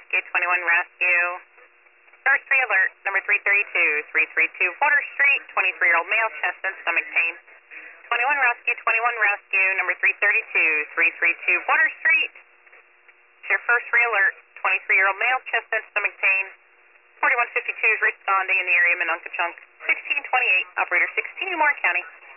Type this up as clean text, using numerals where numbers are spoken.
Rescue, 21 Rescue. First 3 alert, number 332 Water Street, 23-year-old male, chest and stomach pain. 21 Rescue, number 332 Water Street. It's your first re-alert, 23-year-old male, chest and stomach pain. 4152 is responding in the area, Minunka-Chunk. 1628, operator 16, Warren County.